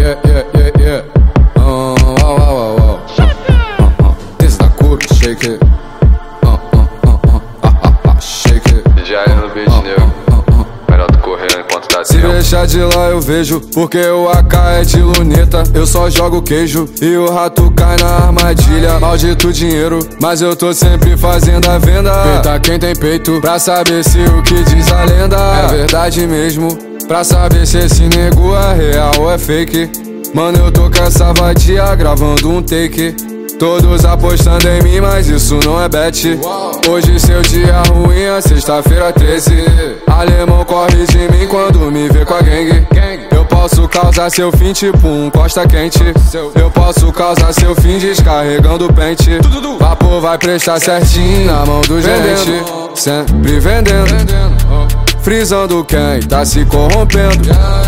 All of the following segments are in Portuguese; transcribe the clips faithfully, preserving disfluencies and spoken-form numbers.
yeah, yeah, yeah, yeah. Uh, wow, wow, wow, wow. Uh, uh, uh. This is the cool, shake it. Uh, uh, uh, uh, uh, uh, uh, shake it. Já é no beat, nego. Melhor tu correr enquanto tá Se deixar de lá eu vejo, porque o A K é de luneta. Eu só jogo queijo e o rato cai na armadilha. Maldito dinheiro, mas eu tô sempre fazendo a venda. Peita quem tem peito, pra saber se o que diz a lenda é verdade mesmo, pra saber se esse nego é real ou é fake. Mano, eu tô com essa vadia gravando um take. Todos apostando em mim, mas isso não é bet. Hoje seu dia ruim é sexta-feira treze. Alemão corre de mim quando me vê com a gangue. Eu posso causar seu fim tipo um costa quente. Eu posso causar seu fim descarregando o pente. Vapor vai prestar certinho na mão do gerente. Sempre vendendo, frisando quem tá se corrompendo.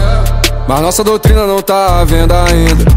Mas nossa doutrina não tá à venda ainda.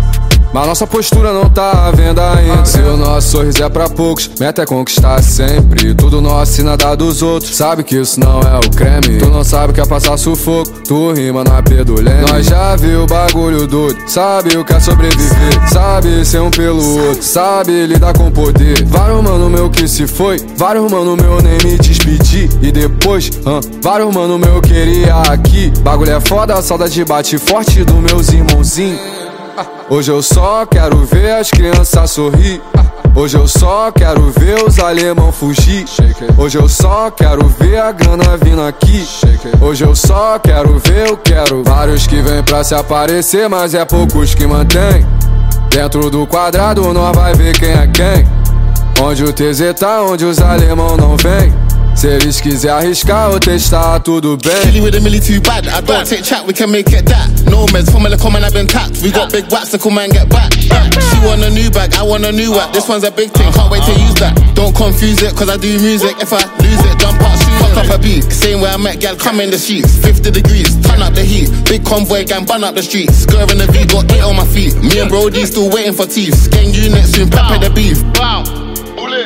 Mas nossa postura não tá à venda ainda. Se o nosso sorriso é pra poucos, meta é conquistar sempre tudo nosso e nada dos outros. Sabe que isso não é o creme. Tu não sabe o que é passar sufoco, tu rima na P do Leme. Nós já viu o bagulho doido, sabe o que é sobreviver. Sabe ser um pelo outro, sabe lidar com poder. Vários mano meu que se foi, vários mano meu nem me despedi. E depois, hum, vários mano meu queria aqui. Bagulho é foda, a saudade bate forte dos meus irmãozinhos. Hoje eu só quero ver as crianças sorrir. Hoje eu só quero ver os alemão fugir. Hoje eu só quero ver a grana vindo aqui. Hoje eu só quero ver, eu quero vários que vêm pra se aparecer, mas é poucos que mantém. Dentro do quadrado nós vai ver quem é quem. Onde o T Z tá, onde os alemão não vem. Se eles quiser arriscar ou testar, tudo bem. Chilly with a milli too bad. I don't take chat, we can make it that. No meds, formula common, I've been tapped. We got big wax, so come and get back. She want a new bag, I want a new app. This one's a big thing, can't wait to use that. Don't confuse it, cause I do music. If I lose it, jump out, shoot it. Fuck up a beat, same way I met gal, come in the sheets. Fifty degrees, turn up the heat. Big convoy gang, bun up the streets. Skir in the V, got eight on my feet. Me and Brody still waiting for teeth. Gang unit soon, pepper the beef. Wow, bullet.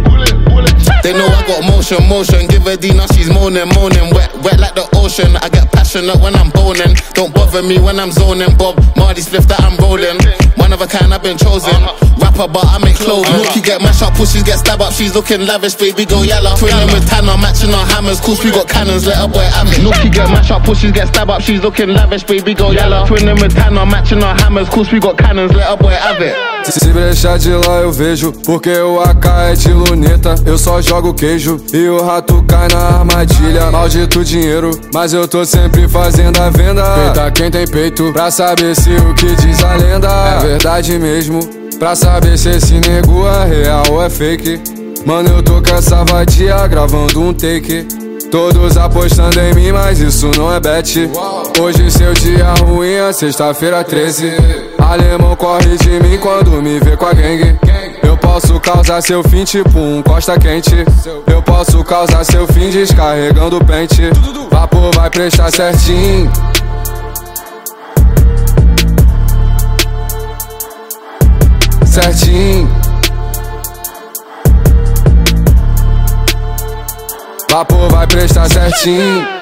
They know I got motion, motion. Give her D, now she's moaning, moaning. Wet, wet like the ocean. I get passionate when I'm boning. Don't bother me when I'm zoning. Bob Marley's spliff that I'm rolling. One of a kind, I've been chosen. Rapper, but I make clothes. Nookie get mash up, pushes get stab up. She's looking lavish, baby, go yellow. Twinning with Tanner, matching our hammers. Course we got cannons, let her boy have it. Nookie get mash up, pushes get stab up. She's looking lavish, baby, go yellow. Twinning with Tanner, matching our hammers. Course we got cannons, let her boy have it. Se brechar de lá eu vejo, porque o A K é de luneta. Eu só jogo queijo e o rato cai na armadilha. Maldito dinheiro, mas eu tô sempre fazendo a venda. Peita quem tem peito, pra saber se o que diz a lenda é verdade mesmo, pra saber se esse nego é real ou é fake. Mano, eu tô com essa vadia gravando um take. Todos apostando em mim, mas isso não é bet. Hoje seu dia ruim é sexta-feira treze. Alemão corre de mim quando me vê com a gangue. Eu posso causar seu fim tipo um costa quente. Eu posso causar seu fim descarregando o pente. Vapor vai prestar certinho. Certinho. Vapor vai prestar certinho.